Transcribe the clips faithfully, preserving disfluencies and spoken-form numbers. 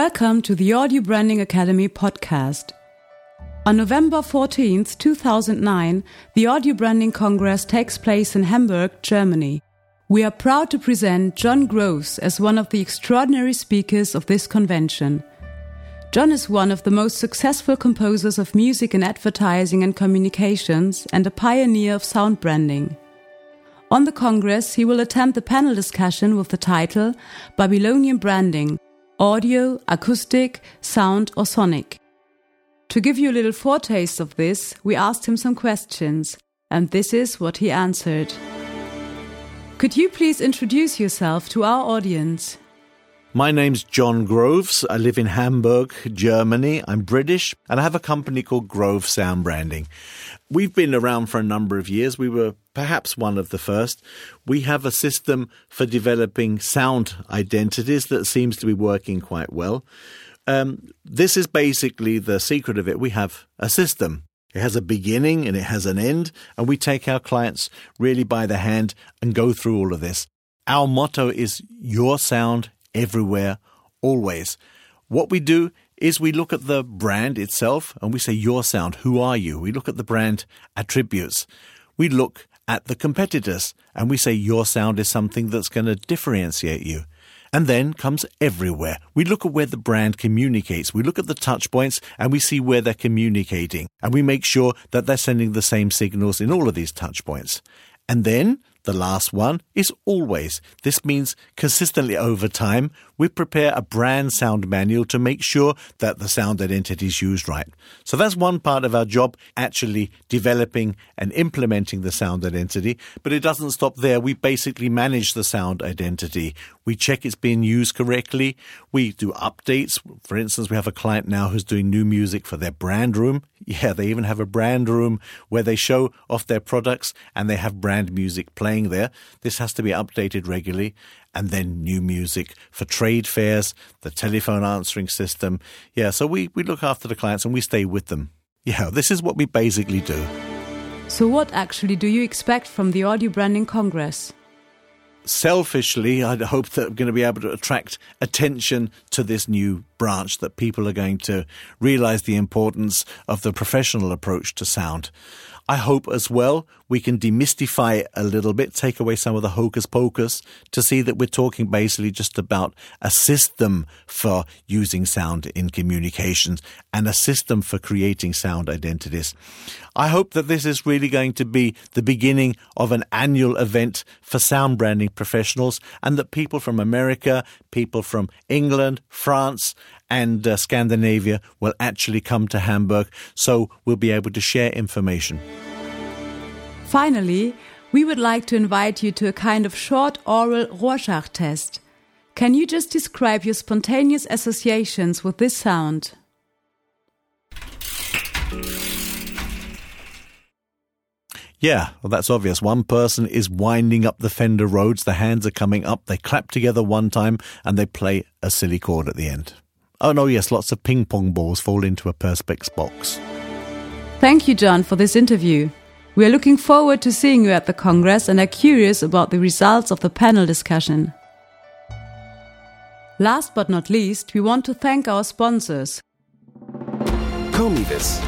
Welcome to the Audio Branding Academy podcast. On November fourteenth, two thousand nine, the Audio Branding Congress takes place in Hamburg, Germany. We are proud to present John Groves as one of the extraordinary speakers of this convention. John is one of the most successful composers of music in advertising and communications and a pioneer of sound branding. On the Congress, he will attend the panel discussion with the title Babylonian Branding, Audio, Acoustic, Sound or Sonic. To give you a little foretaste of this, we asked him some questions, and this is what he answered. Could you please introduce yourself to our audience? My name's John Groves. I live in Hamburg, Germany. I'm British, and I have a company called Grove Sound Branding. We've been around for a number of years. We were perhaps one of the first. We have a system for developing sound identities that seems to be working quite well. Um, this is basically the secret of it. We have a system. It has a beginning and it has an end, and we take our clients really by the hand and go through all of this. Our motto is your sound everywhere, always. What we do is we look at the brand itself and we say, your sound, who are you? We look at the brand attributes. We look at the competitors and we say, your sound is something that's going to differentiate you. And then comes everywhere. We look at where the brand communicates. We look at the touch points and we see where they're communicating. And we make sure that they're sending the same signals in all of these touch points. And then the last one is always. This means consistently over time, we prepare a brand sound manual to make sure that the sound identity is used right. So that's one part of our job, actually developing and implementing the sound identity. But it doesn't stop there. We basically manage the sound identity. We check it's being used correctly. We do updates. For instance, we have a client now who's doing new music for their brand room. Yeah, they even have a brand room where they show off their products and they have brand music playing there. This has to be updated regularly. And then new music for trade fairs, the telephone answering system. Yeah, so we, we look after the clients and we stay with them. Yeah, this is what we basically do. So what actually do you expect from the Audio Branding Congress? Selfishly, I hope that I'm going to be able to attract attention to this new branch, that people are going to realize the importance of the professional approach to sound. I hope as well we can demystify it a little bit, take away some of the hocus pocus to see that we're talking basically just about a system for using sound in communications and a system for creating sound identities. I hope that this is really going to be the beginning of an annual event for sound branding professionals, and that people from America, people from England, France, and uh, Scandinavia will actually come to Hamburg, so we'll be able to share information. Finally, we would like to invite you to a kind of short oral Rorschach test. Can you just describe your spontaneous associations with this sound? Yeah, well, that's obvious. One person is winding up the Fender Rhodes, the hands are coming up, they clap together one time and they play a silly chord at the end. Oh no, yes, lots of ping pong balls fall into a Perspex box. Thank you, John, for this interview. We are looking forward to seeing you at the Congress and are curious about the results of the panel discussion. Last but not least, we want to thank our sponsors. Comivis,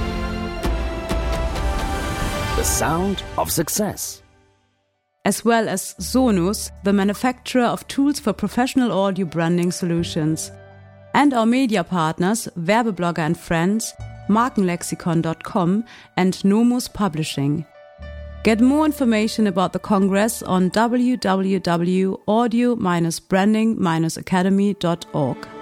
the sound of success. As well as Sonus, the manufacturer of tools for professional audio branding solutions. And our media partners, Werbeblogger and Friends, Markenlexikon dot com and Nomos Publishing. Get more information about the Congress on w w w dot audio dash branding dash academy dot org.